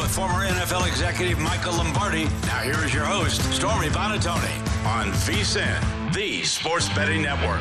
with former NFL executive Michael Lombardi. Now here is your host, Stormy Buonantony, on VSiN, the Sports Betting Network.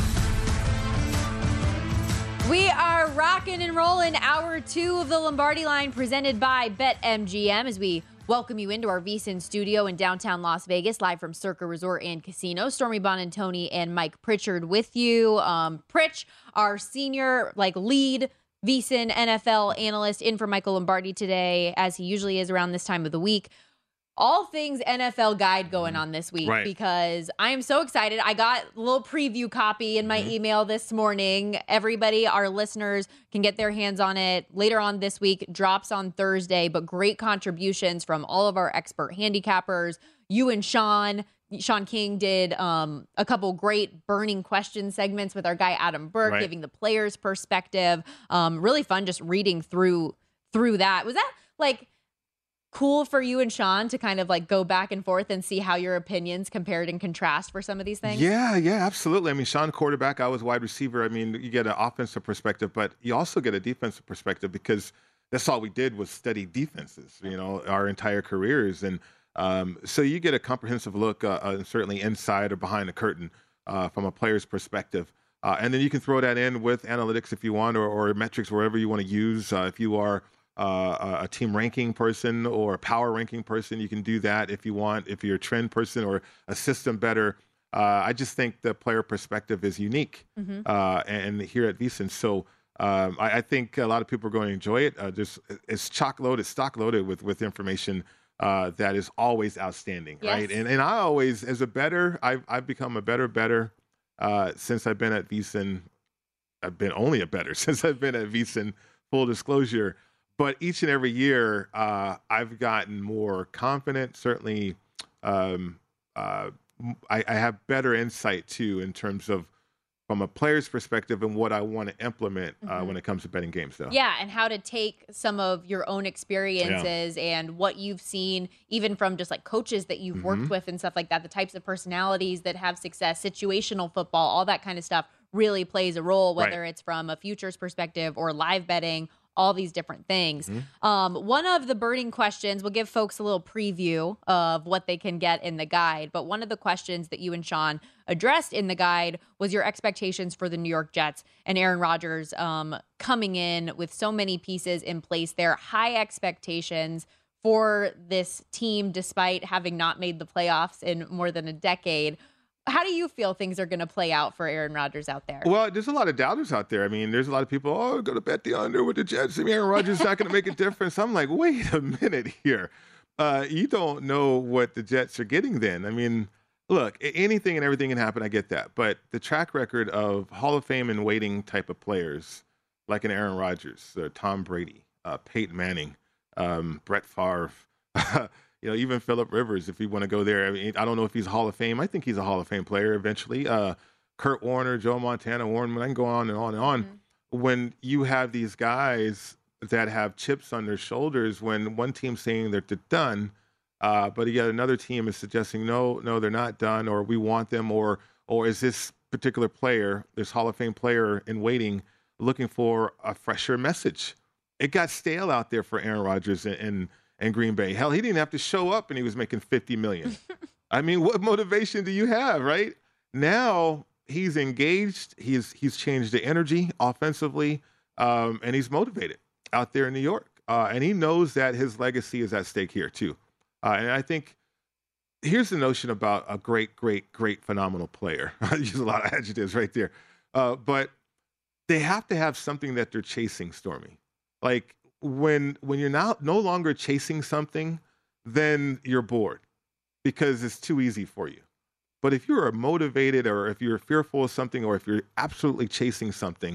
We are rocking and rolling hour 2 of the Lombardi Line presented by BetMGM as we welcome you into our VSiN studio in downtown Las Vegas, live from Circa Resort and Casino. Stormy Buonantony and Mike Pritchard with you. Pritch, our senior lead VSiN NFL analyst, in for Michael Lombardi today, as he usually is around this time of the week. All things NFL guide going on this week, right? Because I am so excited. I got a little preview copy in my email this morning. Everybody, our listeners, can get their hands on it later on this week. Drops on Thursday, but great contributions from all of our expert handicappers. You and Sean King did a couple great burning question segments with our guy Adam Burke, giving the players' perspective. Really fun just reading through that. Was that cool for you and Sean to kind of go back and forth and see how your opinions compared and contrast for some of these things? Yeah, absolutely. I mean, Sean quarterback, I was wide receiver. I mean, you get an offensive perspective, but you also get a defensive perspective because that's all we did was study defenses, our entire careers. And so you get a comprehensive look, certainly inside or behind the curtain from a player's perspective. And then you can throw that in with analytics if you want, or metrics, wherever you want to use. If you are a team ranking person or a power ranking person, you can do that if you want. If you're a trend person or a system better, I just think the player perspective is unique and here at VSiN. So I think a lot of people are going to enjoy it. It's stock loaded with information that is always outstanding, right? And I always, as a bettor, I've become a better since I've been at VSiN. I've been only a bettor since I've been at VSiN, full disclosure. But each and every year, I've gotten more confident. Certainly, I have better insight, too, in terms of from a player's perspective and what I want to implement when it comes to betting games, though. Yeah, and how to take some of your own experiences and what you've seen, even from just coaches that you've worked with and stuff like that, the types of personalities that have success, situational football, all that kind of stuff really plays a role, whether it's from a futures perspective or live betting, all these different things. One of the burning questions, we'll give folks a little preview of what they can get in the guide, but one of the questions that you and Sean addressed in the guide was your expectations for the New York Jets and Aaron Rodgers coming in with so many pieces in place there. High expectations for this team despite having not made the playoffs in more than a decade. How do you feel things are going to play out for Aaron Rodgers out there? Well, there's a lot of doubters out there. I mean, there's a lot of people, going to bet the under with the Jets. I mean, Aaron Rodgers is not going to make a difference. I'm like, wait a minute here. You don't know what the Jets are getting then. I mean, look, anything and everything can happen. I get that. But the track record of Hall of Fame and waiting type of players, like an Aaron Rodgers, Tom Brady, Peyton Manning, Brett Favre, even Phillip Rivers, if you want to go there. I mean, I don't know if he's Hall of Fame. I think he's a Hall of Fame player eventually. Kurt Warner, Joe Montana, Warren, I can go on and on and on. When you have these guys that have chips on their shoulders, when one team's saying that they're done, but yet another team is suggesting, no, they're not done, or we want them, or is this particular player, this Hall of Fame player in waiting, looking for a fresher message? It got stale out there for Aaron Rodgers and Green Bay. Hell, he didn't have to show up and he was making $50 million. I mean, what motivation do you have, right? Now he's engaged. He's changed the energy offensively, and he's motivated out there in New York. And he knows that his legacy is at stake here too. And I think here's the notion about a great, phenomenal player. I use a lot of adjectives right there. But they have to have something that they're chasing, Stormy. When you're no longer chasing something, then you're bored because it's too easy for you. But if you're motivated, or if you're fearful of something, or if you're absolutely chasing something,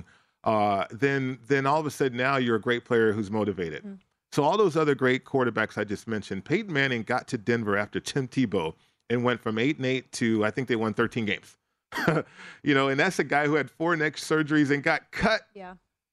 then all of a sudden now you're a great player who's motivated. So all those other great quarterbacks I just mentioned, Peyton Manning got to Denver after Tim Tebow and went from 8-8 to, I think they won 13 games. And that's a guy who had 4 neck surgeries and got cut. Yeah.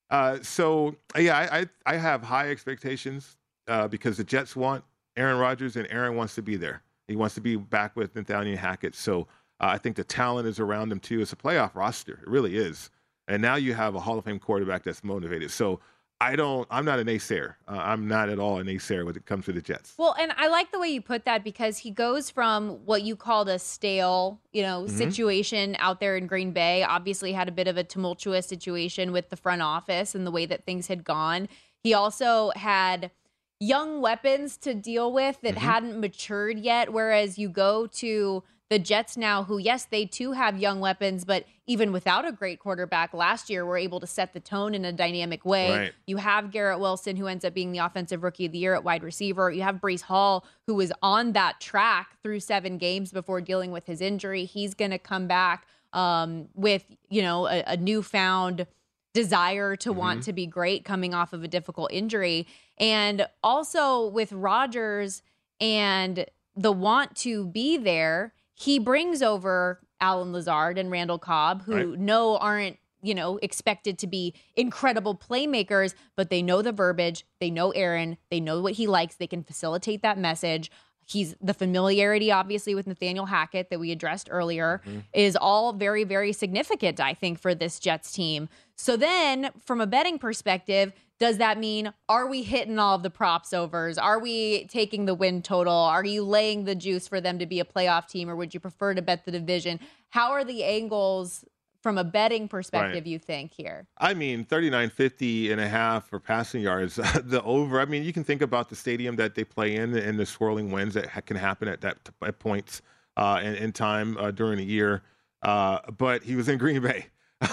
I have high expectations because the Jets want Aaron Rodgers, and Aaron wants to be there. He wants to be back with Nathaniel Hackett. So I think the talent is around him too. It's a playoff roster. It really is. And now you have a Hall of Fame quarterback that's motivated. So I'm not a naysayer. I'm not at all a naysayer when it comes to the Jets. Well, and I like the way you put that because he goes from what you called a stale, situation out there in Green Bay. Obviously had a bit of a tumultuous situation with the front office and the way that things had gone. He also had young weapons to deal with that hadn't matured yet, whereas you go to the Jets now, who, yes, they too have young weapons, but even without a great quarterback last year, were able to set the tone in a dynamic way. Right. You have Garrett Wilson, who ends up being the offensive rookie of the year at wide receiver. You have Breece Hall, who was on that track through 7 games before dealing with his injury. He's going to come back with, a newfound desire to want to be great coming off of a difficult injury. And also with Rodgers and the want to be there, he brings over Allen Lazard and Randall Cobb, who aren't, expected to be incredible playmakers, but they know the verbiage, they know Aaron, they know what he likes, they can facilitate that message. He's the familiarity, obviously, with Nathaniel Hackett that we addressed earlier is all very, very significant, I think, for this Jets team. So then, from a betting perspective, does that mean, are we hitting all of the props overs? Are we taking the win total? Are you laying the juice for them to be a playoff team, or would you prefer to bet the division? How are the angles from a betting perspective, you think, here? I mean, 39.50.5 for passing yards. The over, I mean, you can think about the stadium that they play in and the swirling winds that can happen at points in time during the year. But he was in Green Bay.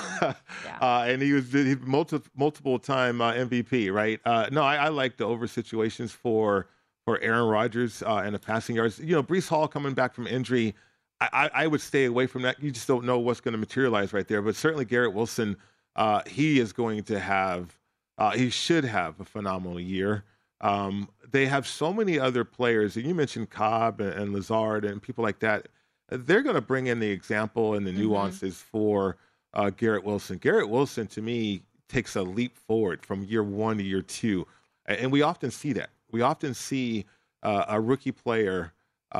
And he was multiple time MVP, right? No, I like the over situations for Aaron Rodgers and the passing yards. Breece Hall coming back from injury, I would stay away from that. You just don't know what's going to materialize right there. But certainly Garrett Wilson, he is going to have, he should have a phenomenal year. They have so many other players. And you mentioned Cobb and Lazard and people like that. They're going to bring in the example and the nuances for Garrett Wilson. Garrett Wilson, to me, takes a leap forward from year 1 to year 2. And we often see that. We often see a rookie player,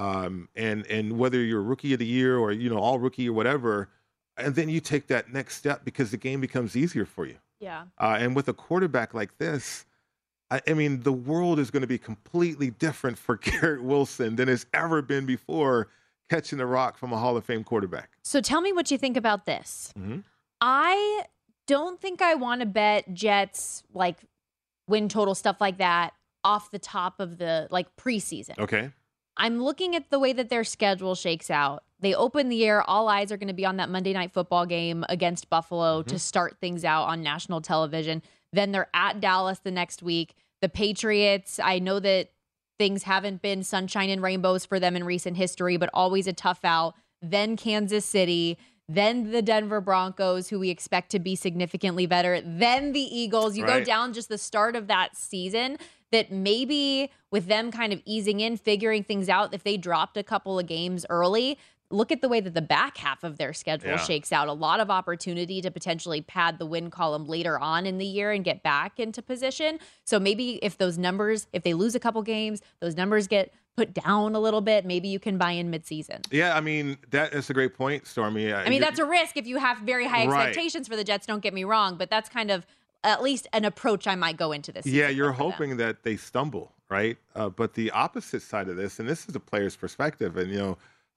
and whether you're rookie of the year or, all rookie or whatever, and then you take that next step because the game becomes easier for you. Yeah. And with a quarterback like this, I mean, the world is going to be completely different for Garrett Wilson than it's ever been before, catching the rock from a Hall of Fame quarterback. So tell me what you think about this. I don't think I want to bet Jets, win total, stuff like that, off the top of the, preseason. Okay. I'm looking at the way that their schedule shakes out. They open the year. All eyes are going to be on that Monday Night Football game against Buffalo to start things out on national television. Then they're at Dallas the next week. The Patriots, I know that things haven't been sunshine and rainbows for them in recent history, but always a tough out. Then Kansas City, then the Denver Broncos, who we expect to be significantly better, then the Eagles. You go down just the start of that season, that maybe with them kind of easing in, figuring things out, if they dropped a couple of games early, look at the way that the back half of their schedule shakes out. A lot of opportunity to potentially pad the win column later on in the year and get back into position. So maybe if those numbers, if they lose a couple games, those numbers get put down a little bit, maybe you can buy in midseason. Yeah, I mean, that's a great point, Stormy. I mean, that's a risk if you have very high expectations for the Jets, don't get me wrong, but that's kind of at least an approach I might go into this season. Yeah, you're hoping that they stumble, right? But the opposite side of this, and this is a player's perspective, and,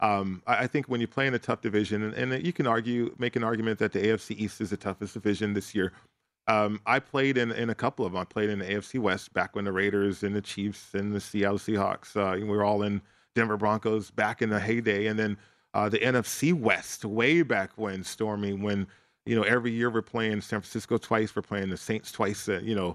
I think when you play in a tough division, and you can make an argument that the AFC East is the toughest division this year. I played in a couple of them. I played in the AFC West back when the Raiders and the Chiefs and the Seattle Seahawks, we were all in Denver Broncos back in the heyday. And then the NFC West way back when, Stormy, when, every year we're playing San Francisco twice, we're playing the Saints twice,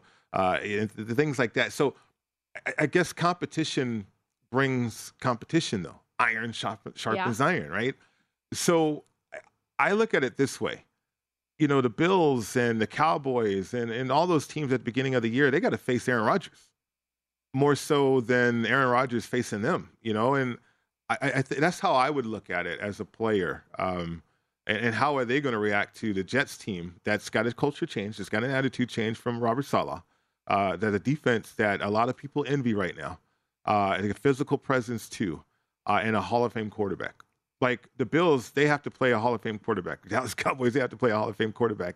and things like that. So I guess competition brings competition, though. Iron sharpens iron, right? So I look at it this way. The Bills and the Cowboys and all those teams at the beginning of the year, they got to face Aaron Rodgers more so than Aaron Rodgers facing them, and that's how I would look at it as a player. And how are they going to react to the Jets team that's got a culture change, that's got an attitude change from Robert Saleh, that a defense that a lot of people envy right now, and a physical presence too, and a Hall of Fame quarterback. Like the Bills, they have to play a Hall of Fame quarterback. The Dallas Cowboys, they have to play a Hall of Fame quarterback. And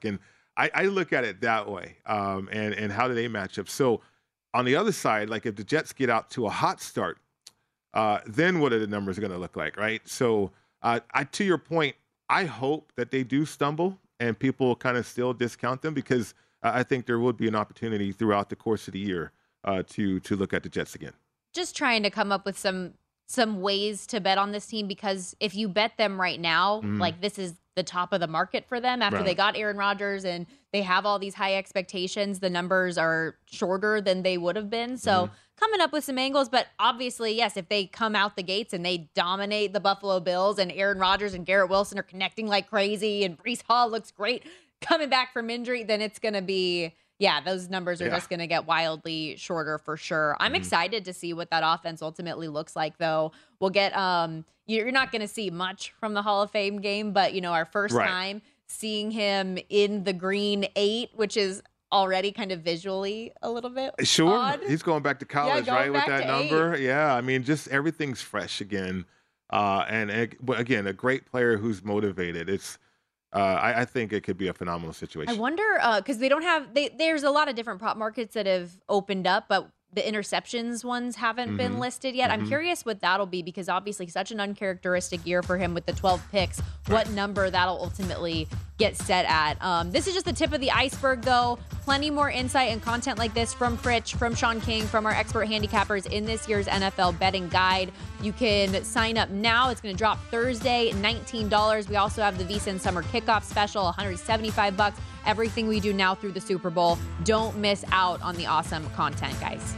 I look at it that way. And how do they match up? So on the other side, like if the Jets get out to a hot start, then what are the numbers going to look like, right? So to your point, I hope that they do stumble and people kind of still discount them, because I think there would be an opportunity throughout the course of the year to look at the Jets again. Just trying to come up with some ways to bet on this team, because if you bet them right now, like this is the top of the market for them after they got Aaron Rodgers and they have all these high expectations. The numbers are shorter than they would have been. So coming up with some angles, but obviously, yes, if they come out the gates and they dominate the Buffalo Bills and Aaron Rodgers and Garrett Wilson are connecting like crazy and Breece Hall looks great coming back from injury, then it's going to be, those numbers are just going to get wildly shorter for sure. I'm excited to see what that offense ultimately looks like, though. We'll get, you're not going to see much from the Hall of Fame game, but, our first time seeing him in the green 8, which is already kind of visually a little bit odd. He's going back to college, right, with that number. 8. Yeah, I mean, just everything's fresh again. And again, a great player who's motivated. It's I think it could be a phenomenal situation. I wonder, because they don't have, there's a lot of different prop markets that have opened up, but the interceptions ones haven't been listed yet. I'm curious what that'll be, because obviously such an uncharacteristic year for him with the 12 picks, what number that'll ultimately get set at. This is just the tip of the iceberg, though. Plenty more insight and content like this from Fritch, from Sean King, from our expert handicappers in this year's NFL betting guide. You can sign up now. It's going to drop Thursday, $19. We also have the VSiN Summer Kickoff Special, $175. Everything we do now through the Super Bowl. Don't miss out on the awesome content, guys.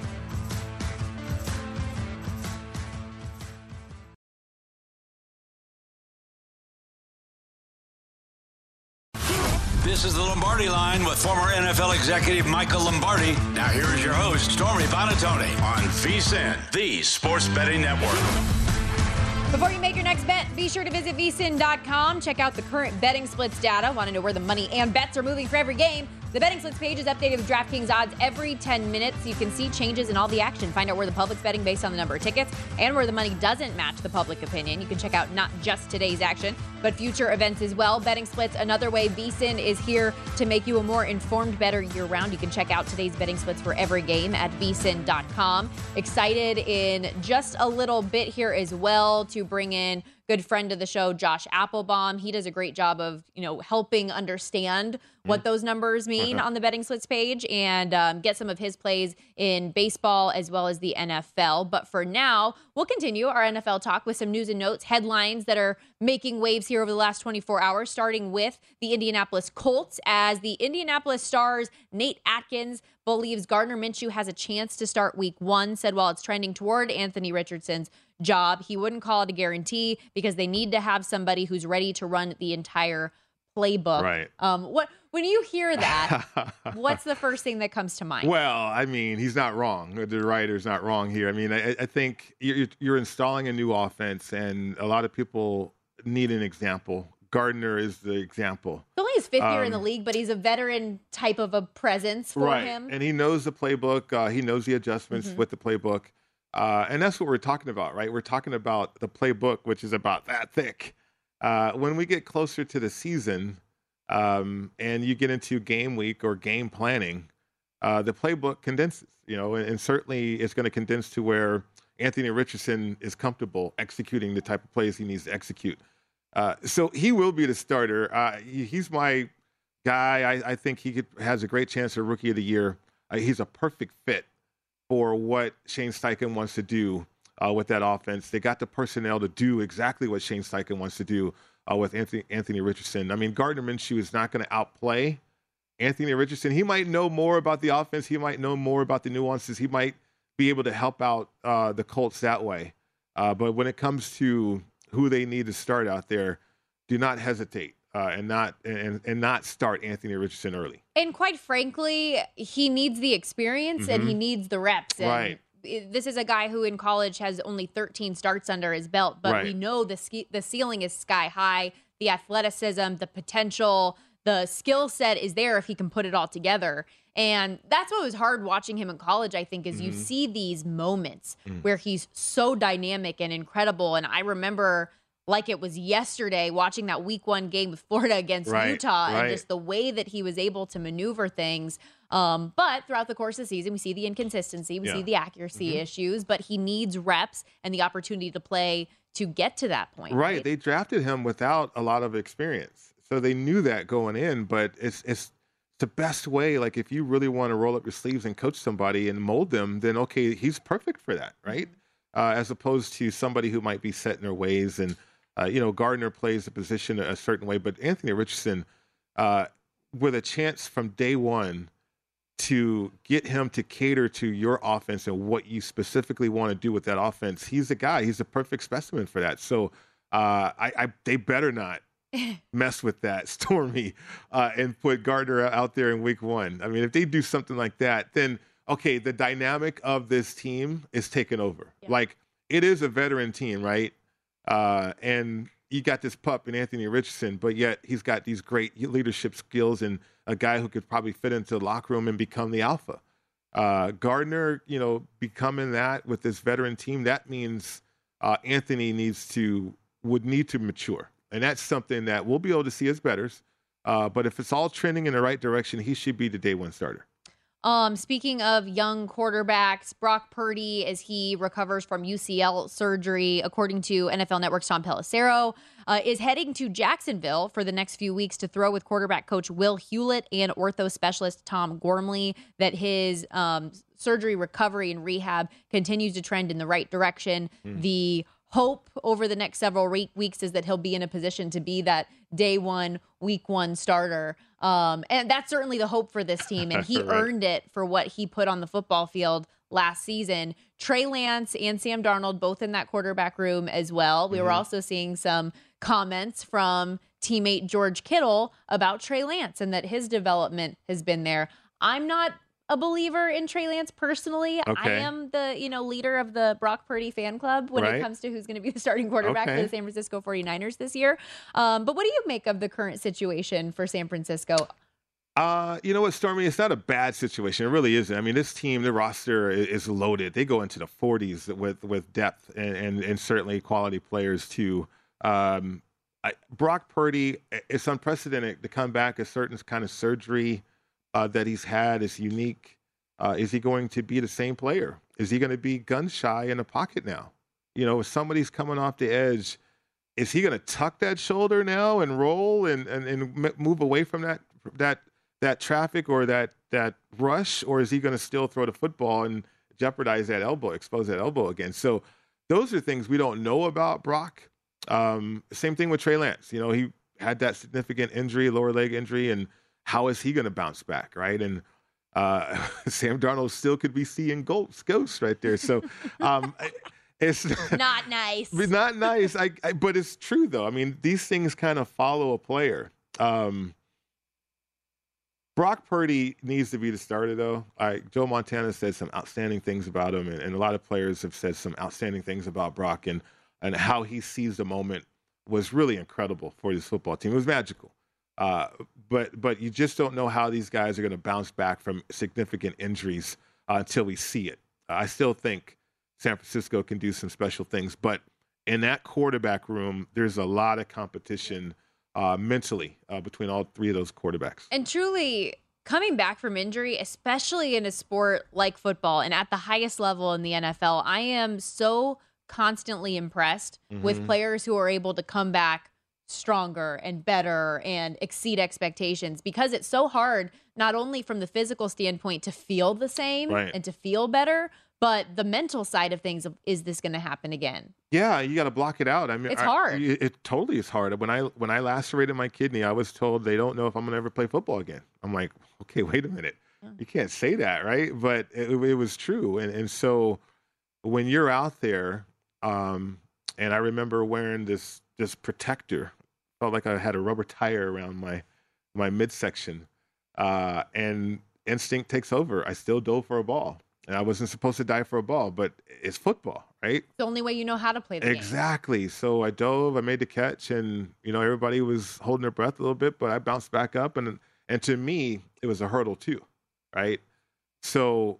This is the Lombardi Line with former NFL executive Michael Lombardi. Now here is your host, Stormy Buonantony, on VSiN, the Sports Betting Network. Before you make your next bet, be sure to visit vsin.com. Check out the current betting splits data. Want to know where the money and bets are moving for every game? The betting splits page is updated with DraftKings odds every 10 minutes. You can see changes in all the action. Find out where the public's betting based on the number of tickets and where the money doesn't match the public opinion. You can check out not just today's action, but future events as well. Betting splits, another way. VSiN is here to make you a more informed bettor year-round. You can check out today's betting splits for every game at vsin.com. Excited in just a little bit here as well to bring in good friend of the show, Josh Applebaum. He does a great job of, helping understand what those numbers mean on the betting splits page and get some of his plays in baseball as well as the NFL. But for now, we'll continue our NFL talk with some news and notes, headlines that are making waves here over the last 24 hours, starting with the Indianapolis Colts, as the Indianapolis Stars' Nate Atkins believes Gardner Minshew has a chance to start week 1, said while it's trending toward Anthony Richardson's job, he wouldn't call it a guarantee because they need to have somebody who's ready to run the entire playbook. Right. When you hear that, what's the first thing that comes to mind? Well, I mean, he's not wrong. The writer's not wrong here. I mean, I think you're installing a new offense, and a lot of people need an example. Gardner is the example. It's only his 5th year in the league, but he's a veteran type of a presence for him. And he knows the playbook. He knows the adjustments with the playbook. And that's what we're talking about, right? We're talking about the playbook, which is about that thick. When we get closer to the season and you get into game week or game planning, the playbook condenses, and certainly it's going to condense to where Anthony Richardson is comfortable executing the type of plays he needs to execute. So he will be the starter. He's my guy. I think he has a great chance of Rookie of the Year. He's a perfect fit for what Shane Steichen wants to do with that offense. They got the personnel to do exactly what Shane Steichen wants to do with Anthony Richardson. I mean, Gardner Minshew is not going to outplay Anthony Richardson. He might know more about the offense. He might know more about the nuances. He might be able to help out the Colts that way. But when it comes to who they need to start out there, do not hesitate and not start Anthony Richardson early. And quite frankly, he needs the experience and he needs the reps. And right. This is a guy who in college has only 13 starts under his belt, but we know the ceiling is sky high. The athleticism, the potential, the skill set is there if he can put it all together. And that's what was hard watching him in college, I think, is you see these moments where he's so dynamic and incredible. And I remember like it was yesterday, watching that week 1 game with Florida against Utah and just the way that he was able to maneuver things. But throughout the course of the season, we see the inconsistency, we see the accuracy issues, but he needs reps and the opportunity to play to get to that point. Right. They drafted him without a lot of experience. So they knew that going in, but it's the best way. Like, if you really want to roll up your sleeves and coach somebody and mold them, then okay, he's perfect for that, right? As opposed to somebody who might be set in their ways. And Gardner plays the position a certain way, but Anthony Richardson, with a chance from day one to get him to cater to your offense and what you specifically want to do with that offense, he's the guy. He's a perfect specimen for that. So they better not mess with that, Stormy, and put Gardner out there in week 1. I mean, if they do something like that, then okay, the dynamic of this team is taken over. Yeah. Like, it is a veteran team, right? And you got this pup in Anthony Richardson, but yet he's got these great leadership skills and a guy who could probably fit into the locker room and become the alpha. Gardner, becoming that with this veteran team, that means Anthony would need to mature. And that's something that we'll be able to see as bettors. But if it's all trending in the right direction, he should be the day 1 starter. Speaking of young quarterbacks, Brock Purdy, as he recovers from UCL surgery, according to NFL Network's Tom Pelissero, is heading to Jacksonville for the next few weeks to throw with quarterback coach Will Hewlett and ortho specialist Tom Gormley. That his surgery recovery and rehab continues to trend in the right direction. The hope over the next several weeks is that he'll be in a position to be that day 1, week 1 starter. And that's certainly the hope for this team. And he earned it for what he put on the football field last season. Trey Lance and Sam Darnold, both in that quarterback room as well. We were also seeing some comments from teammate George Kittle about Trey Lance and that his development has been there. I'm not a believer in Trey Lance personally. Okay. I am the leader of the Brock Purdy fan club when it comes to who's going to be the starting quarterback for the San Francisco 49ers this year. But what do you make of the current situation for San Francisco? You know what, Stormy? It's not a bad situation. It really isn't. I mean, this team, the roster is loaded. They go into the 40s with depth and certainly quality players too. Brock Purdy, it's unprecedented to come back. A certain kind of surgery that he's had is unique. Is he going to be the same player? Is he going to be gun shy in the pocket now? If somebody's coming off the edge, is he going to tuck that shoulder now and roll and move away from that traffic or that rush, or is he going to still throw the football and jeopardize that elbow, expose that elbow again? So those are things we don't know about Brock. Same thing with Trey Lance. He had that significant injury, lower leg injury, and how is he going to bounce back, right? And Sam Darnold still could be seeing ghosts right there. So it's not nice. Not nice. But it's true, though. I mean, these things kind of follow a player. Brock Purdy needs to be the starter, though. Joe Montana said some outstanding things about him, and a lot of players have said some outstanding things about Brock, and how he sees the moment was really incredible for this football team. It was magical. But you just don't know how these guys are going to bounce back from significant injuries until we see it. I still think San Francisco can do some special things, but in that quarterback room, there's a lot of competition mentally between all 3 of those quarterbacks. And truly, coming back from injury, especially in a sport like football and at the highest level in the NFL, I am so constantly impressed with players who are able to come back stronger and better and exceed expectations, because it's so hard, not only from the physical standpoint to feel the same and to feel better, but the mental side of things. Is this going to happen again? Yeah, you got to block it out. I mean, it's hard. It totally is hard. When I lacerated my kidney, I was told they don't know if I'm going to ever play football again. I'm like, okay, wait a minute. You can't say that, right? But it was true. And so when you're out there, and I remember wearing this protector. Felt like I had a rubber tire around my midsection, and instinct takes over. I still dove for a ball, and I wasn't supposed to dive for a ball, but it's football, right? The only way you know how to play the game. Exactly. So I dove, I made the catch, and everybody was holding their breath a little bit, but I bounced back up, and to me, it was a hurdle too, right? So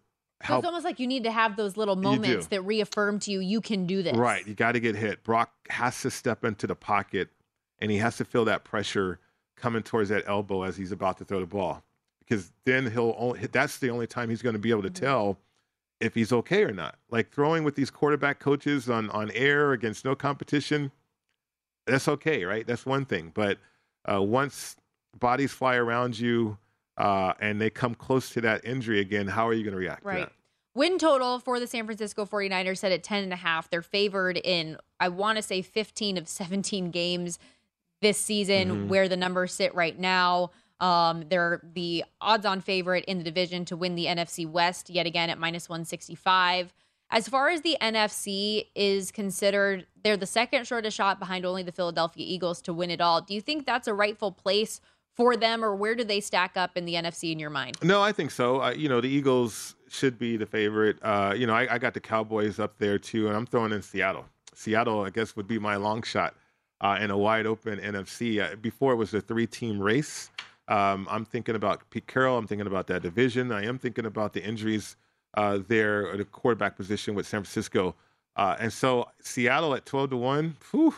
So it's almost like you need to have those little moments that reaffirm to you, you can do this. Right. You got to get hit. Brock has to step into the pocket, and he has to feel that pressure coming towards that elbow as he's about to throw the ball. Because then that's the only time he's going to be able to tell if he's okay or not. Like throwing with these quarterback coaches on air against no competition, that's okay, right? That's one thing. But once bodies fly around you and they come close to that injury again, how are you going to react to that? Win total for the San Francisco 49ers set at 10.5. They're favored in, I want to say, 15 of 17 games this season, where the numbers sit right now. They're the odds-on favorite in the division to win the NFC West, yet again at -165. As far as the NFC is considered, they're the second shortest shot behind only the Philadelphia Eagles to win it all. Do you think that's a rightful place for them, or where do they stack up in the NFC in your mind? No, I think so. The Eagles should be the favorite. I got the Cowboys up there too, and I'm throwing in Seattle. Seattle, I guess, would be my long shot in a wide open NFC. Before it was a 3-team race. I'm thinking about Pete Carroll. I'm thinking about that division. I am thinking about the injuries there at the quarterback position with San Francisco. And so Seattle at 12-1,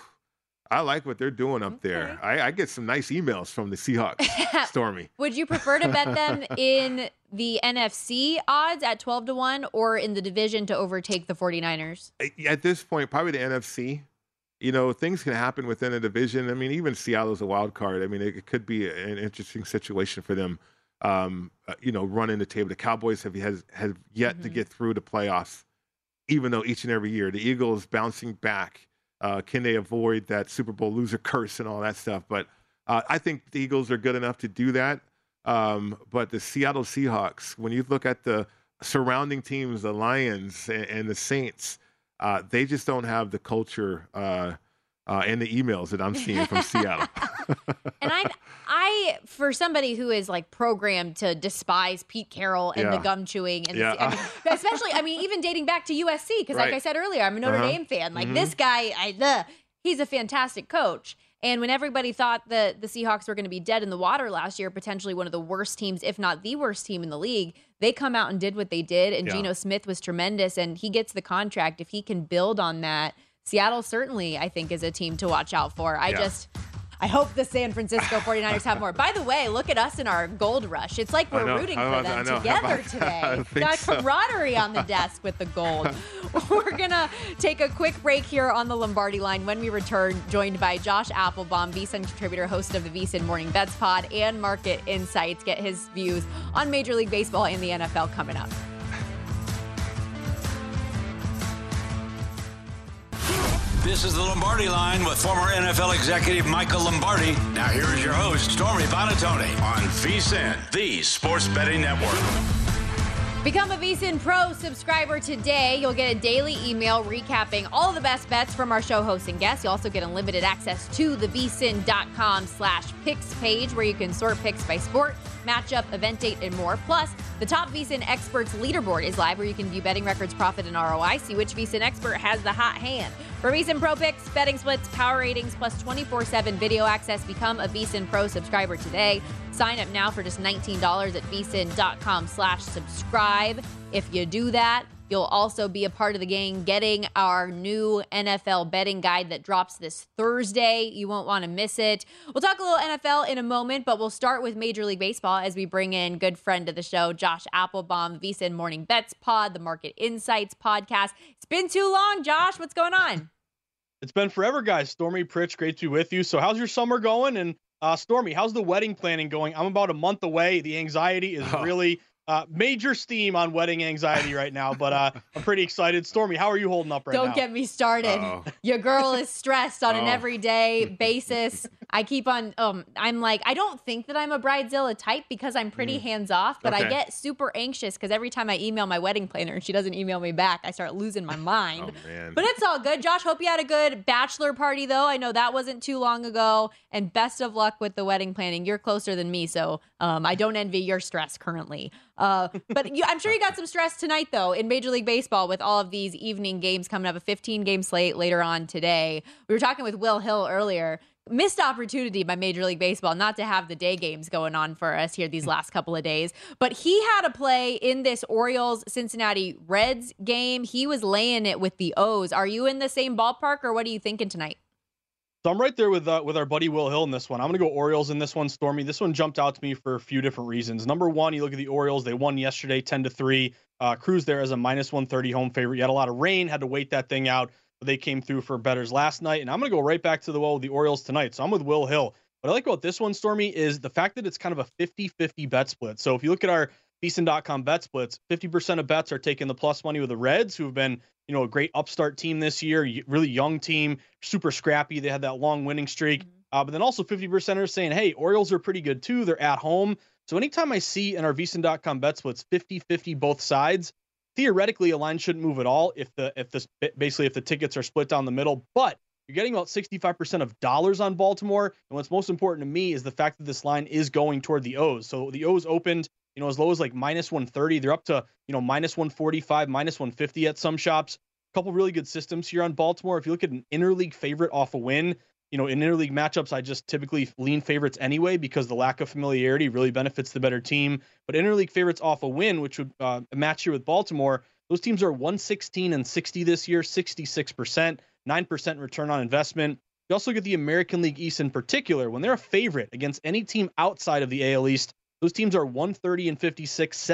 I like what they're doing up there. I get some nice emails from the Seahawks, Stormy. Would you prefer to bet them in the NFC odds at 12-1 or in the division to overtake the 49ers? At this point, probably the NFC. Things can happen within a division. I mean, even Seattle's a wild card. I mean, it could be an interesting situation for them, running the table. The Cowboys have yet to get through the playoffs, even though each and every year the Eagles bouncing back. Can they avoid that Super Bowl loser curse and all that stuff? But I think the Eagles are good enough to do that. But the Seattle Seahawks, when you look at the surrounding teams, the Lions and the Saints, they just don't have the culture and the emails that I'm seeing from Seattle. And I, for somebody who is like programmed to despise Pete Carroll and the gum chewing, and especially, even dating back to USC, because like I said earlier, I'm a Notre Dame fan. Like this guy, he's a fantastic coach. And when everybody thought that the Seahawks were going to be dead in the water last year, potentially one of the worst teams, if not the worst team in the league, they come out and did what they did. And Geno Smith was tremendous, and he gets the contract. If he can build on that, Seattle certainly, I think, is a team to watch out for. I hope the San Francisco 49ers have more. By the way, look at us in our gold rush. It's like we're rooting for them together today. Got camaraderie on the desk with the gold. We're going to take a quick break here on the Lombardi Line. When we return, joined by Josh Applebaum, VSiN contributor, host of the VSiN Morning Bets Pod, and Market Insights. Get his views on Major League Baseball and the NFL coming up. This is the Lombardi Line with former NFL executive Michael Lombardi. Now here is your host, Stormy Buonantony, on VSiN, the Sports Betting Network. Become a VSiN Pro subscriber today. You'll get a daily email recapping all the best bets from our show hosts and guests. You'll also get unlimited access to the vsin.com/picks page, where you can sort picks by sport, matchup, event date, and more. Plus, the top VSiN Experts leaderboard is live, where you can view betting records, profit, and ROI. See which VSiN expert has the hot hand. For VSiN Pro picks, betting splits, power ratings, plus 24/7 video access, become a VSiN Pro subscriber today. Sign up now for just $19 at vsin.com/subscribe. If you do that, you'll also be a part of the gang getting our new NFL betting guide that drops this Thursday. You won't want to miss it. We'll talk a little NFL in a moment, but we'll start with Major League Baseball as we bring in good friend of the show, Josh Applebaum, VSiN Morning Bets Pod, the Market Insights podcast. It's been too long, Josh. What's going on? It's been forever, guys. Stormy, Pritch, great to be with you. So how's your summer going? And Stormy, how's the wedding planning going? I'm about a month away. The anxiety is really major steam on wedding anxiety right now, but I'm pretty excited. Stormy, how are you holding up right now? Don't get me started. Your girl is stressed on an everyday basis. I keep on, I'm like, I don't think that I'm a bridezilla type because I'm pretty hands off, but I get super anxious because every time I email my wedding planner and she doesn't email me back, I start losing my mind. But it's all good. Josh, hope you had a good bachelor party though. I know that wasn't too long ago, and best of luck with the wedding planning. You're closer than me, so I don't envy your stress currently. But I'm sure you got some stress tonight though in Major League Baseball with all of these evening games coming up, a 15-game slate later on today. We were talking with Will Hill earlier. missed opportunity by Major League Baseball not to have the day games going on for us here these last couple of days. But he had a play in this Orioles-Cincinnati Reds game. He was laying it with the O's. Are you in the same ballpark, or what are you thinking tonight? So I'm right there with our buddy Will Hill in this one. I'm going to go Orioles in this one, Stormy. This one jumped out to me for a few different reasons. Number one, you look at the Orioles. They won yesterday 10-3. Cruised there as a -130 home favorite. You had a lot of rain, had to wait that thing out. But they came through for bettors last night. And I'm going to go right back to the well with the Orioles tonight. So I'm with Will Hill. What I like about this one, Stormy, is the fact that it's kind of a 50-50 bet split. So if you look at our VSiN.com bet splits, 50% of bets are taking the plus money with the Reds, who've been, a great upstart team this year, really young team, super scrappy. They had that long winning streak. But then also 50% are saying, hey, Orioles are pretty good too. They're at home. So anytime I see in our VSiN.com bet splits 50-50 both sides, theoretically a line shouldn't move at all if the tickets are split down the middle. But you're getting about 65% of dollars on Baltimore. And what's most important to me is the fact that this line is going toward the O's. So the O's opened, as low as like -130. They're up to, -145, -150 at some shops. A couple really good systems here on Baltimore. If you look at an interleague favorite off a win, in interleague matchups, I just typically lean favorites anyway because the lack of familiarity really benefits the better team. But interleague favorites off a win, which would match here with Baltimore, those teams are 116-60 this year, 66%, 9% return on investment. You also get the American League East in particular. When they're a favorite against any team outside of the AL East, those teams are 130-56,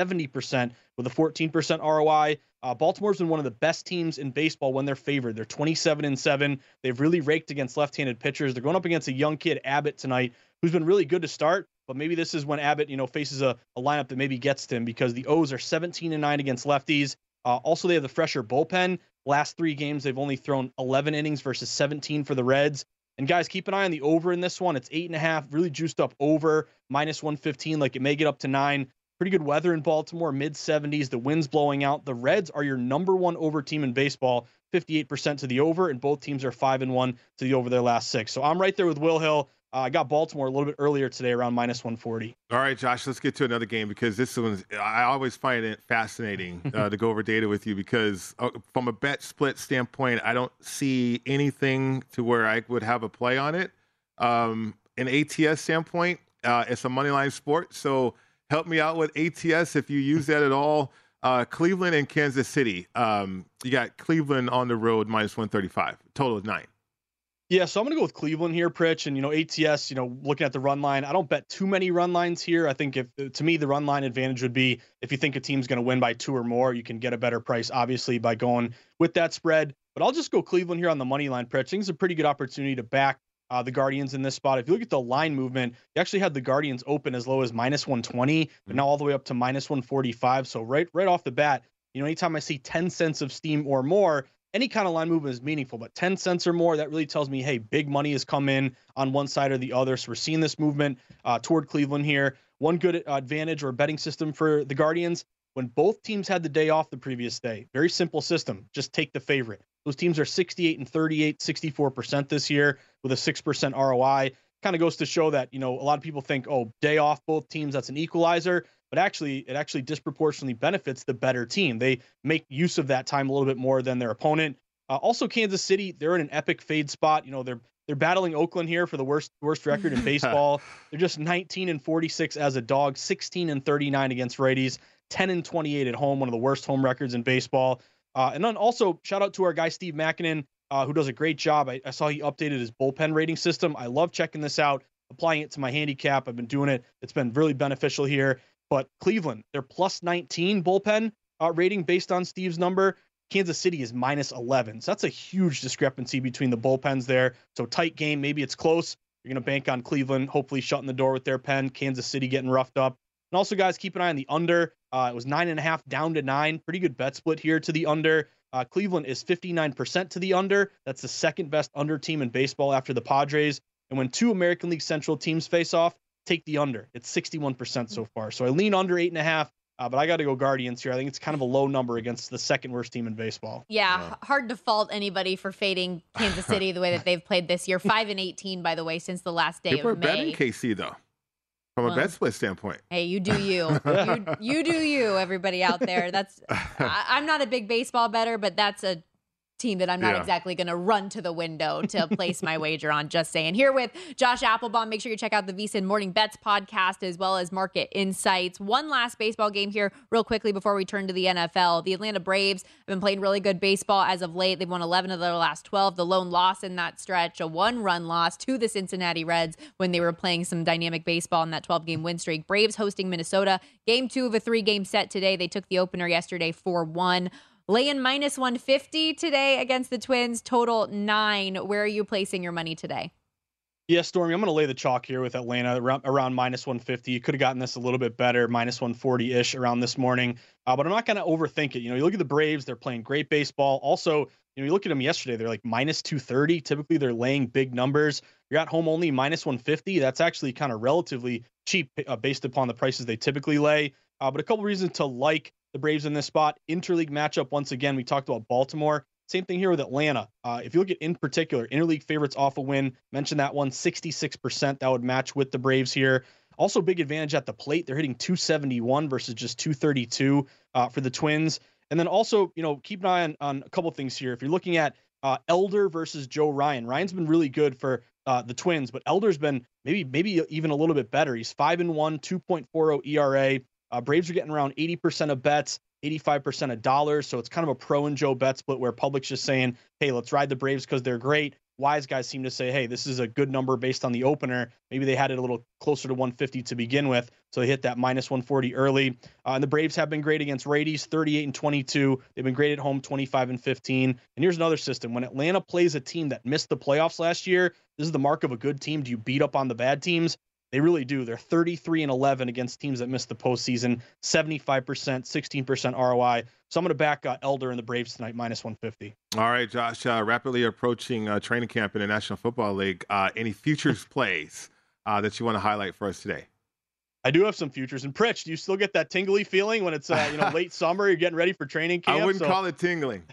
70% with a 14% ROI. Baltimore's been one of the best teams in baseball when they're favored. They're 27-7. They've really raked against left-handed pitchers. They're going up against a young kid, Abbott, tonight, who's been really good to start. But maybe this is when Abbott, faces a lineup that maybe gets to him because the O's are 17-9 against lefties. Also, they have the fresher bullpen. Last 3 games, they've only thrown 11 innings versus 17 for the Reds. And guys, keep an eye on the over in this one. It's 8.5, really juiced up over, -115, like it may get up to 9. Pretty good weather in Baltimore, mid-70s. The wind's blowing out. The Reds are your number one over team in baseball, 58% to the over, and both teams are 5-1 to the over their last 6. So I'm right there with Will Hill. I got Baltimore a little bit earlier today, around -140. All right, Josh, let's get to another game because this one's, I always find it fascinating to go over data with you because from a bet split standpoint, I don't see anything to where I would have a play on it. An ATS standpoint, it's a money line sport, so help me out with ATS if you use that at all. Cleveland and Kansas City. You got Cleveland on the road -135, total of 9. Yeah, so I'm going to go with Cleveland here, Pritch, and, ATS, looking at the run line, I don't bet too many run lines here. I think to me, the run line advantage would be if you think a team's going to win by 2 or more, you can get a better price, obviously, by going with that spread. But I'll just go Cleveland here on the money line, Pritch. I think it's a pretty good opportunity to back the Guardians in this spot. If you look at the line movement, you actually had the Guardians open as low as -120, but now all the way up to -145. So right off the bat, anytime I see 10 cents of steam or more, any kind of line movement is meaningful, but 10 cents or more, that really tells me, hey, big money has come in on one side or the other. So we're seeing this movement toward Cleveland here. One good advantage or betting system for the Guardians, when both teams had the day off the previous day, very simple system, just take the favorite. Those teams are 68-38, 64% this year with a 6% ROI. Kind of goes to show that, a lot of people think, oh, day off both teams, that's an equalizer. But it actually disproportionately benefits the better team. They make use of that time a little bit more than their opponent. Also, Kansas City, they're in an epic fade spot. They're battling Oakland here for the worst record in baseball. They're just 19-46 as a dog, 16-39 against righties, 10-28 at home, one of the worst home records in baseball. And then also shout out to our guy Steve Makinen, who does a great job. I saw he updated his bullpen rating system. I love checking this out, applying it to my handicap. I've been doing it. It's been really beneficial here. But Cleveland, they're +19 bullpen rating based on Steve's number. Kansas City is -11. So that's a huge discrepancy between the bullpens there. So tight game. Maybe it's close. You're going to bank on Cleveland, hopefully shutting the door with their pen. Kansas City getting roughed up. And also, guys, keep an eye on the under. It was 9.5 down to 9. Pretty good bet split here to the under. Cleveland is 59% to the under. That's the second best under team in baseball after the Padres. And when 2 American League Central teams face off, take the under. It's 61% so far. So I lean under 8.5, but I got to go Guardians here. I think it's kind of a low number against the second worst team in baseball. Yeah, hard to fault anybody for fading Kansas City the way that they've played this year. 5-18, by the way, since the last day People of May. People are betting KC, though, from a bet split standpoint. Hey, you do you. You do you, everybody out there. I'm not a big baseball bettor, but that's a team that I'm not exactly going to run to the window to place my wager on. Just saying. Here with Josh Applebaum. Make sure you check out the VSiN Morning Bets podcast as well as Market Insights. One last baseball game here real quickly before we turn to the NFL. The Atlanta Braves have been playing really good baseball as of late. They've won 11 of their last 12. The lone loss in that stretch, a 1-run loss to the Cincinnati Reds when they were playing some dynamic baseball in that 12-game win streak. Braves hosting Minnesota. Game 2 of a 3-game set today. They took the opener yesterday 4-1. Laying minus 150 today against the Twins, total 9. Where are you placing your money today? Yeah, Stormy, I'm going to lay the chalk here with Atlanta around minus 150. You could have gotten this a little bit better, minus 140-ish around this morning. But I'm not going to overthink it. You look at the Braves, they're playing great baseball. Also, you look at them yesterday, they're like minus 230. Typically, they're laying big numbers. You're at home only minus 150. That's actually kind of relatively cheap based upon the prices they typically lay. But a couple reasons to like the Braves in this spot. Interleague matchup, once again, we talked about Baltimore. Same thing here with Atlanta. If you look at, in particular, interleague favorites off a win, mentioned that one, 66%. That would match with the Braves here. Also, big advantage at the plate. They're hitting 271 versus just 232 for the Twins. And then also, keep an eye on a couple things here. If you're looking at Elder versus Joe Ryan, Ryan's been really good for the Twins, but Elder's been maybe even a little bit better. He's 5-1, 2.40 ERA. Braves are getting around 80% of bets, 85% of dollars. So it's kind of a pro and Joe bet split where public's just saying, hey, let's ride the Braves because they're great. Wise guys seem to say, hey, this is a good number based on the opener. Maybe they had it a little closer to 150 to begin with. So they hit that minus 140 early. And the Braves have been great against righties, 38-22. They've been great at home, 25-15. And here's another system. When Atlanta plays a team that missed the playoffs last year, this is the mark of a good team. Do you beat up on the bad teams? They really do. They're 33-11 against teams that missed the postseason, 75%, 16% ROI. So I'm going to back Elder and the Braves tonight, minus 150. All right, Josh, rapidly approaching training camp in the National Football League. Any futures plays that you want to highlight for us today? I do have some futures. And Pritch, do you still get that tingly feeling when it's late summer, you're getting ready for training camp? I wouldn't call it tingling.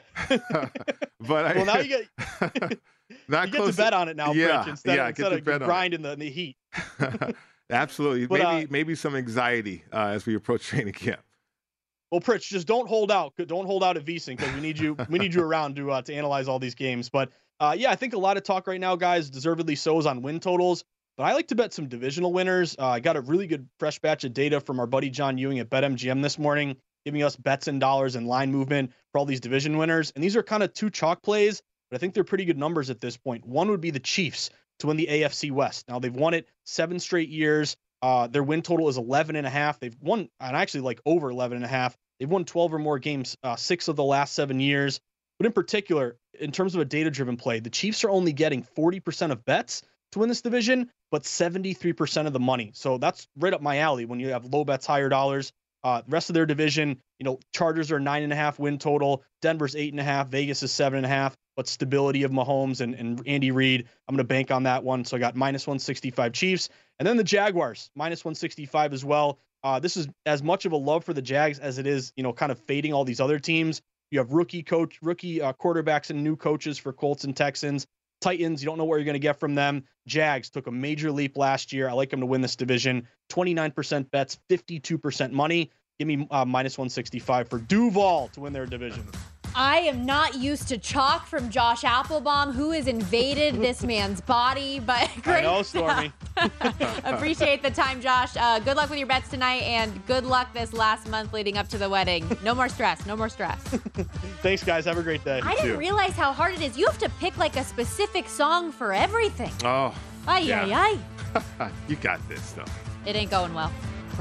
But well, now you get you get to bet on it now, Pritch, instead of grinding the heat. Absolutely. But, maybe some anxiety as we approach training camp. Well, Pritch, just don't hold out. Don't hold out at VSiN because we need you. We need you around to analyze all these games. But I think a lot of talk right now, guys, deservedly so, is on win totals. But I like to bet some divisional winners. I got a really good fresh batch of data from our buddy John Ewing at BetMGM this morning, giving us bets and dollars and line movement for all these division winners. And these are kind of two chalk plays, but I think they're pretty good numbers at this point. One would be the Chiefs to win the AFC West. Now, they've won it 7 straight years. Their win total is 11.5. They've won, and actually like over 11.5. They've won 12 or more games 6 of the last 7 years. But in particular, in terms of a data-driven play, the Chiefs are only getting 40% of bets to win this division, but 73% of the money. So that's right up my alley when you have low bets, higher dollars. Rest of their division, Chargers are 9.5 win total. Denver's 8.5. Vegas is 7.5. But stability of Mahomes and Andy Reid, I'm going to bank on that one. So I got minus 165 Chiefs. And then the Jaguars, minus 165 as well. This is as much of a love for the Jags as it is, kind of fading all these other teams. You have rookie quarterbacks and new coaches for Colts and Texans. Titans, you don't know what you're going to get from them. Jags took a major leap last year. I like them to win this division. 29% bets, 52% money. Give me minus 165 for Duval to win their division. I am not used to chalk from Josh Applebaum, who has invaded this man's body, but great. I know, Stormy. Appreciate the time, Josh. Good luck with your bets tonight, and good luck this last month leading up to the wedding. No more stress. No more stress. Thanks, guys. Have a great day. I didn't realize how hard it is. You have to pick like a specific song for everything. Oh. Ay. You got this, though. It ain't going well.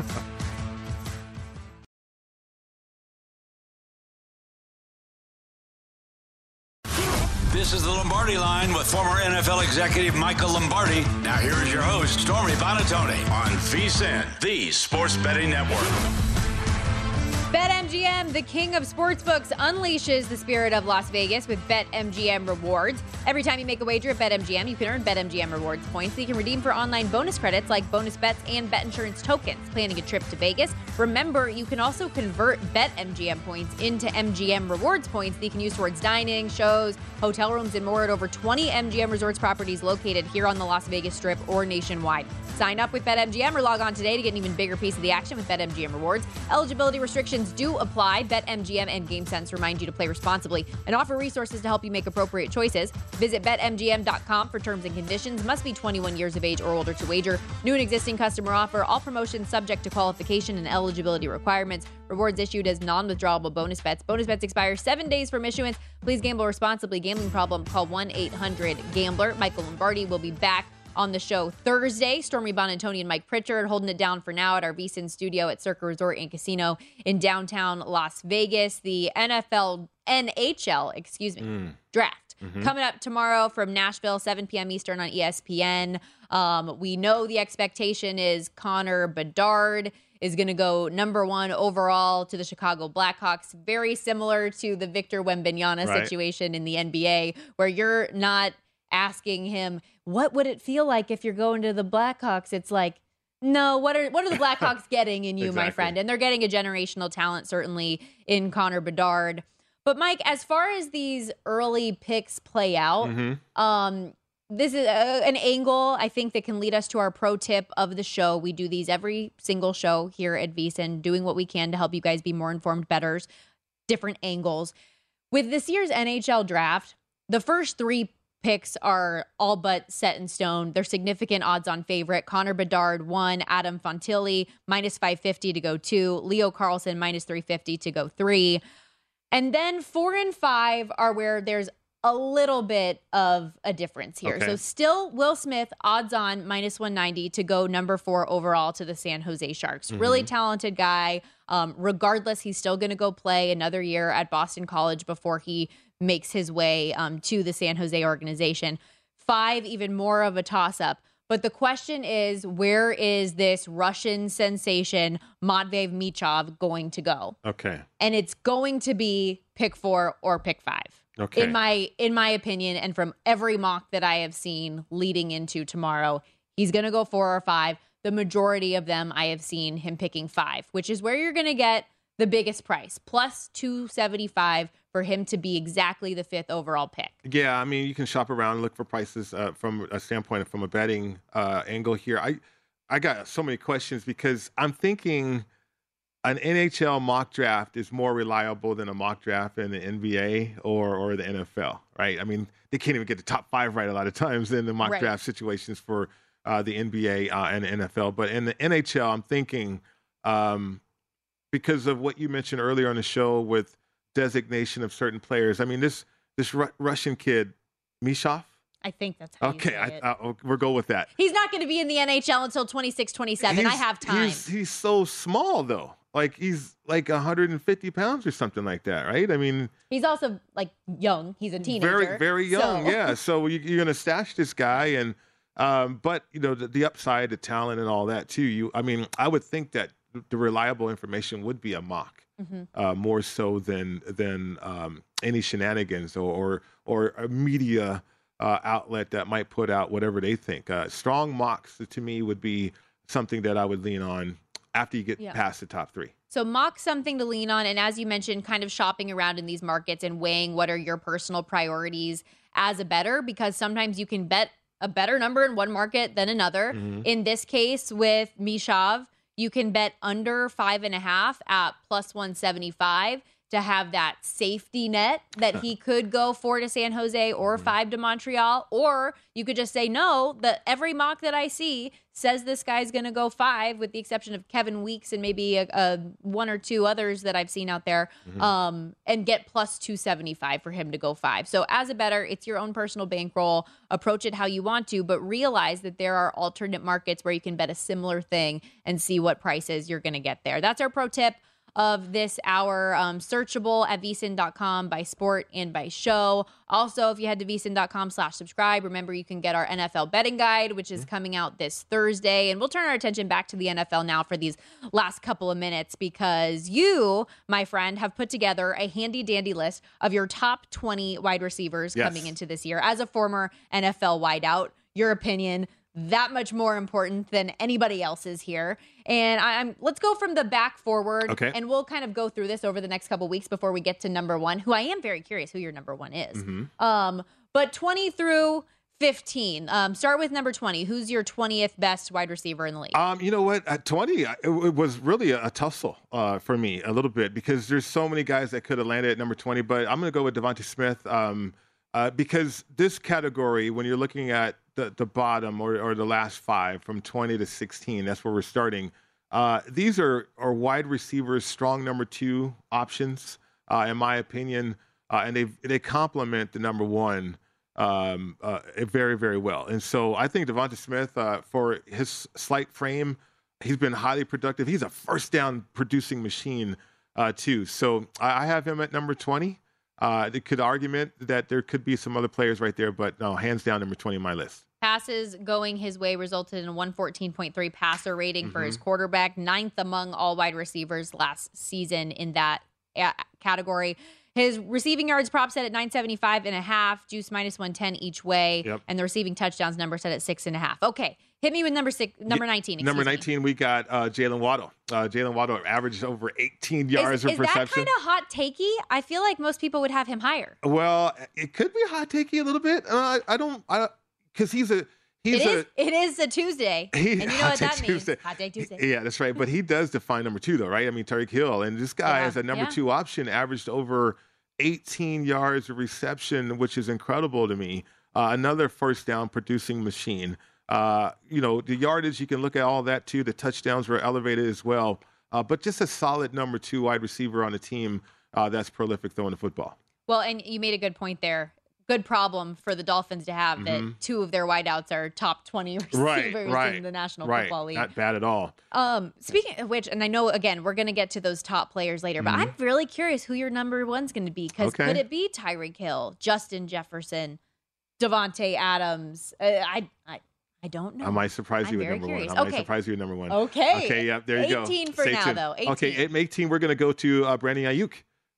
This is the Lombardi Line with former NFL executive Michael Lombardi. Now here is your host, Stormy Buonantony, on VSiN, the Sports Betting Network. BetMGM, the king of sportsbooks, unleashes the spirit of Las Vegas with BetMGM rewards. Every time you make a wager at BetMGM, you can earn BetMGM rewards points that you can redeem for online bonus credits like bonus bets and bet insurance tokens. Planning a trip to Vegas? Remember, you can also convert BetMGM points into MGM rewards points that you can use towards dining, shows, hotel rooms, and more at over 20 MGM Resorts properties located here on the Las Vegas Strip or nationwide. Sign up with BetMGM or log on today to get an even bigger piece of the action with BetMGM rewards. Eligibility restrictions Restrictions do apply. BetMGM and GameSense remind you to play responsibly and offer resources to help you make appropriate choices. Visit BetMGM.com for terms and conditions. Must be 21 years of age or older to wager. New and existing customer offer. All promotions subject to qualification and eligibility requirements. Rewards issued as non-withdrawable bonus bets. Bonus bets expire 7 days from issuance. Please gamble responsibly. Gambling problem? Call 1-800-GAMBLER. Michael Lombardi will be back on the show Thursday. Stormy Buonantony and Mike Pritchard holding it down for now at our VSiN studio at Circa Resort and Casino in downtown Las Vegas. The NHL draft coming up tomorrow from Nashville, 7 p.m. Eastern on ESPN. We know the expectation is Connor Bedard is going to go number 1 overall to the Chicago Blackhawks. Very similar to the Victor Wembanyama situation in the NBA, where you're not asking him, what would it feel like if you're going to the Blackhawks? It's like, no, what are the Blackhawks getting in you, my friend? And they're getting a generational talent, certainly, in Connor Bedard. But, Mike, as far as these early picks play out, this is an angle, I think, that can lead us to our pro tip of the show. We do these every single show here at VSiN, doing what we can to help you guys be more informed bettors, different angles. With this year's NHL draft, the first 3 picks are all but set in stone. They're significant odds-on favorite. Connor Bedard, 1. Adam Fantilli, minus 550 to go 2. Leo Carlsson, minus 350 to go 3. And then 4 and 5 are where there's a little bit of a difference here. So still Will Smith, odds-on, minus 190 to go number 4 overall to the San Jose Sharks. Really talented guy. Regardless, he's still going to go play another year at Boston College before he makes his way to the San Jose organization. 5, even more of a toss-up. But the question is, where is this Russian sensation, Matvei Michkov, going to go? Okay. And it's going to be pick 4 or pick 5. Okay. In my opinion, and from every mock that I have seen leading into tomorrow, he's going to go 4 or 5. The majority of them I have seen him picking 5, which is where you're going to get the biggest price, plus 275 for him to be exactly the 5th overall pick. Yeah, I mean, you can shop around and look for prices from a standpoint, from a betting angle here. I got so many questions because I'm thinking an NHL mock draft is more reliable than a mock draft in the NBA or the NFL, right? I mean, they can't even get the top 5 right a lot of times in the mock draft situations for the NBA and the NFL. But in the NHL, I'm thinking because of what you mentioned earlier on the show with designation of certain players. I mean, this Russian kid, Michkov? I think that's how you say it. We'll go with that. He's not going to be in the NHL until 26, 27. I have time. He's so small, though. Like, he's like 150 pounds or something like that, right? I mean, he's also like young. He's a teenager. Very, very young, yeah. So you're going to stash this guy, and but you know the upside, the talent, and all that too. I mean, I would think that the reliable information would be a mock, more so than any shenanigans or a media outlet that might put out whatever they think. Strong mocks to me would be something that I would lean on after you get past the top 3. So mock something to lean on. And as you mentioned, kind of shopping around in these markets and weighing what are your personal priorities as a bettor, because sometimes you can bet a better number in one market than another. In this case with Michkov, you can bet under 5.5 at plus 175 to have that safety net that he could go 4 to San Jose or 5 to Montreal. Or you could just say, no, every mock that I see says this guy's going to go 5, with the exception of Kevin Weeks and maybe a 1 or 2 others that I've seen out there, and get plus 275 for him to go 5. So as a bettor, it's your own personal bankroll. Approach it how you want to, but realize that there are alternate markets where you can bet a similar thing and see what prices you're going to get there. That's our pro tip of this hour. Searchable at vsin.com by sport and by show. Also, if you head to vsin.com/subscribe, remember you can get our NFL betting guide, which is coming out this Thursday. And we'll turn our attention back to the NFL now for these last couple of minutes, because you, my friend, have put together a handy dandy list of your top 20 wide receivers coming into this year. As a former NFL wideout, your opinion that much more important than anybody else's here. And let's go from the back forward, and we'll kind of go through this over the next couple weeks before we get to number 1, who I am very curious who your number 1 is. But 20 through 15. Start with number 20. Who's your 20th best wide receiver in the league? You know what? At 20, it was really a tussle for me a little bit because there's so many guys that could have landed at number 20, but I'm going to go with Devontae Smith because this category, when you're looking at the bottom or the last 5 from 20 to 16, that's where we're starting. These are wide receivers, strong number 2 options, in my opinion, and they complement the number 1 very, very well. And so I think Devontae Smith, for his slight frame, he's been highly productive. He's a first down producing machine, too. So I have him at number 20. They could argument that there could be some other players right there, but no, hands down, number 20 on my list. Passes going his way resulted in a 114.3 passer rating for his quarterback, 9th among all wide receivers last season in that category. His receiving yards prop set at 975.5, juice minus 110 each way, and the receiving touchdowns number set at 6.5. Okay, hit me with number 19. Number 19, we got Jalen Waddle. Jalen Waddle averaged over 18 yards of reception. Is that kind of hot takey? I feel like most people would have him higher. Well, it could be hot takey a little bit. Because it is a Tuesday, and you know what that means. Hot Take Tuesday. Yeah, that's right. But he does define number 2, though, right? I mean, Tyreek Hill, and this guy as a number 2 option averaged over 18 yards of reception, which is incredible to me. Another first down producing machine. The yardage, you can look at all that too. The touchdowns were elevated as well. But just a solid number 2 wide receiver on a team that's prolific throwing the football. Well, and you made a good point there. Good problem for the Dolphins to have that 2 of their wideouts are top 20 receivers in the National Football League. Not bad at all. Speaking of which, and I know, again, we're going to get to those top players later, but I'm really curious who your number 1's going to be, because could it be Tyreek Hill, Justin Jefferson, Devontae Adams? I don't know. I might surprise you with number 1. I might surprise you with number 1. Okay, yeah, there you go. 18 for now, though. 18. Okay, at 18, we're going to go to Brandon Ayuk.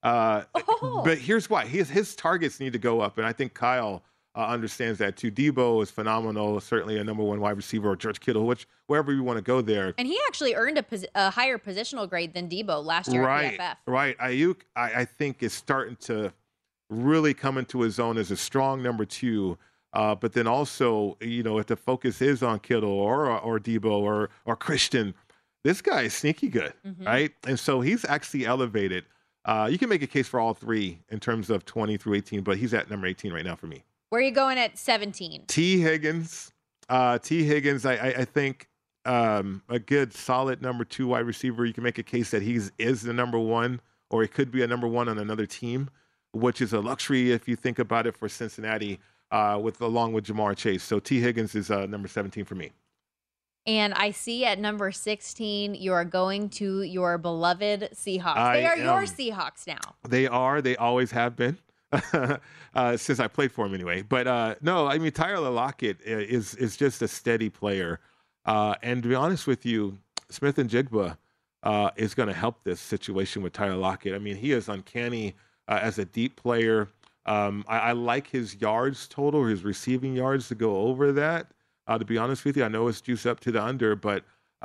But here's why. His targets need to go up, and I think Kyle understands that too. Debo is phenomenal, certainly a number 1 wide receiver, or George Kittle, wherever you want to go there. And he actually earned a higher positional grade than Debo last year at PFF. Right. Ayuk, I think, is starting to really come into his own as a strong number 2. But then also, if the focus is on Kittle or Debo or Christian, this guy is sneaky good, right? And so he's actually elevated. You can make a case for all 3 in terms of 20 through 18, but he's at number 18 right now for me. Where are you going at 17? T. Higgins. I think a good, solid number 2 wide receiver. You can make a case that he is the number 1, or he could be a number 1 on another team, which is a luxury if you think about it for Cincinnati, along with Jamar Chase. So T. Higgins is number 17 for me. And I see at number 16, you are going to your beloved Seahawks. They are your Seahawks now. They are. They always have been since I played for them anyway. But no, I mean, Tyler Lockett is just a steady player. And to be honest with you, Smith and Jigba is going to help this situation with Tyler Lockett. I mean, he is uncanny as a deep player. I like his yards total, his receiving yards to go over that. To be honest with you, I know it's juiced up to the under, but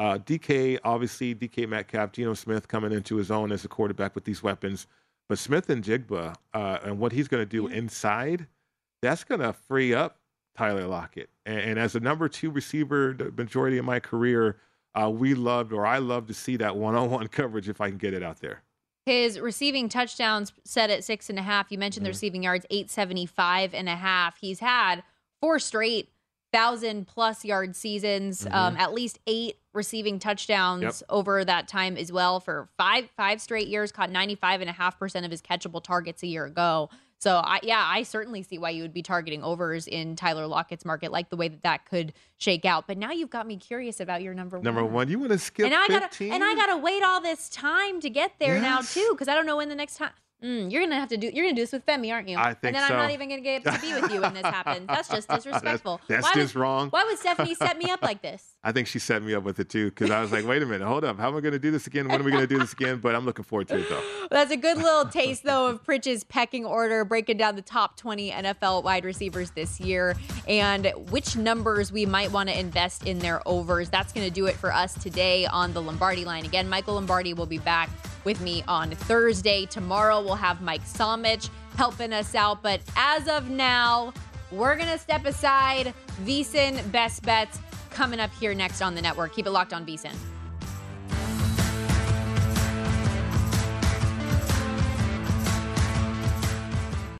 DK Metcalf, Geno Smith coming into his own as a quarterback with these weapons. But Smith and Jigba and what he's going to do inside, that's going to free up Tyler Lockett. And as a number 2 receiver, the majority of my career, I love to see that one-on-one coverage if I can get it out there. His receiving touchdowns set at 6.5. You mentioned the receiving yards, 875.5. He's had 4 straight 1,000+ yard seasons, at least 8 receiving touchdowns over that time as well for five straight years, caught 95.5% of his catchable targets a year ago. So I certainly see why you would be targeting overs in Tyler Lockett's market, like the way that could shake out. But now you've got me curious about your number 1. Number 1, you want to skip 15? And I gotta wait all this time to get there now too, because I don't know when the next time. You're gonna do this with Femi, aren't you? I think so. And then I'm not even gonna get to be with you when this happens. That's just disrespectful. That's just wrong. Why would Stephanie set me up like this? I think she set me up with it too, because I was like, wait a minute, hold up. How am I gonna do this again? When are we gonna do this again? But I'm looking forward to it though. That's a good little taste though of Pritch's pecking order, breaking down the top 20 NFL wide receivers this year and which numbers we might want to invest in their overs. That's gonna do it for us today on the Lombardi Line. Again, Michael Lombardi will be back with me on Thursday. Tomorrow we'll have Mike Somich helping us out. But as of now, we're going to step aside. VSiN Best Bets coming up here next on the network. Keep it locked on VSiN.